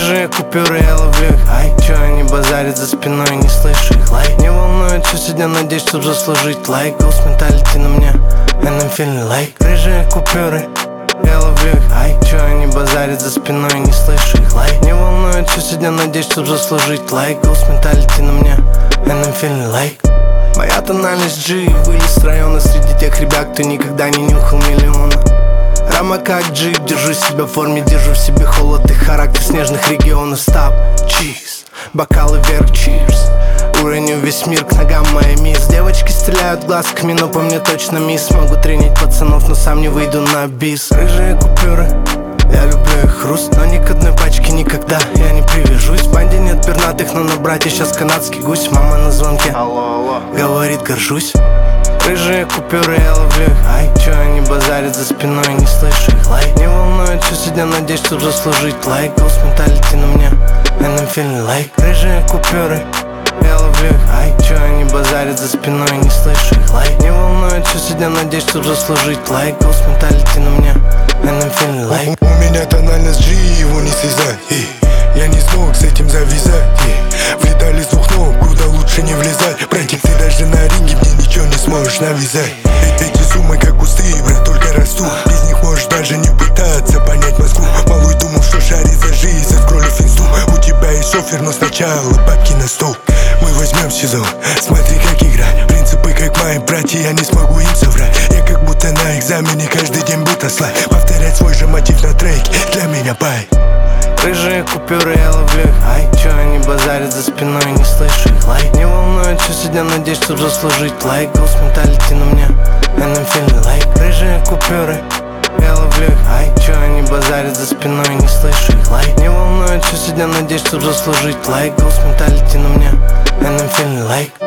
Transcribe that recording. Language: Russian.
Рыжие купюры, я ловлю их. Ай, чё они базарят за спиной, не слышу их. Лайк, не волнует, что сегодня надеюсь, чтоб заслужить лайк. Ghost mentality на мне, and I'm feeling like. Рыжие купюры, я ловлю их. Ай, чё они базарят за спиной, не слышу их. Лайк, не волнует, что сегодня надеюсь, чтоб заслужить лайк. Ghost mentality на мне, and I'm feeling like. Моя тональность G, вылез с района среди тех ребят, кто никогда не нюхал миллиона. Рама как джип, держу себя в форме, держу в себе холод и характер снежных регионов. Стап, чиз, бокалы вверх, чирс. Уроню весь мир к ногам моей мисс. Девочки стреляют глазками, но по мне точно мисс. Могу тренить пацанов, но сам не выйду на бис. Рыжие купюры, я люблю их хруст, но ни к одной пачке никогда я не привяжусь. В банде нет пернатых, но на брате сейчас канадский гусь. Мама на звонке, алло, говорит, горжусь. Рыжие купюры, я ловлю их. Ай, чё они базарят за спиной, не слышу их. Лайк, не волнует, что сегодня надеюсь, чтоб заслужить лайк. Ghost mentality на мне, and I'm feeling like. Рыжие купюры, я ловлю их. Ай, чё они базарят за спиной, не слышу их. Лайк, не волнует, что сегодня надеюсь, чтоб заслужить лайк. Ghost mentality на мне, and I'm feeling like. У меня тональность G, его не связать. Я не смог с этим завязать. Влетали с двух ног, куда лучше не влезать. Братик, ты даже на ринге мне ничего не сможешь навязать. Эти суммы как кусты, брат, только растут. Без них можешь даже не пытаться понять Москву. Малой думал, что шарит за жизнь, заскроллив инсту. У тебя есть шофер, но сначала бабки на стол. Мы возьмем сезон, смотри как играть. Принципы как мои братья, я не смогу им соврать. Я как будто на экзамене, каждый день будто слайд. Повторять свой же мотив на треке, для меня бай. Рыжие купюры, я ловлю их. Ай, чё они базарят за спиной, не слышу их. Лайк, не волнует, что сегодня надеюсь, чтоб заслужить лайк. Ghost mentality на мне, and I'm feeling like. Рыжие купюры, я ловлю их. Ай, чё они базарят за спиной, не слышу их. Лайк, не волнует, что сегодня надеюсь, чтоб заслужить лайк. Ghost mentality на мне, and I'm feeling like.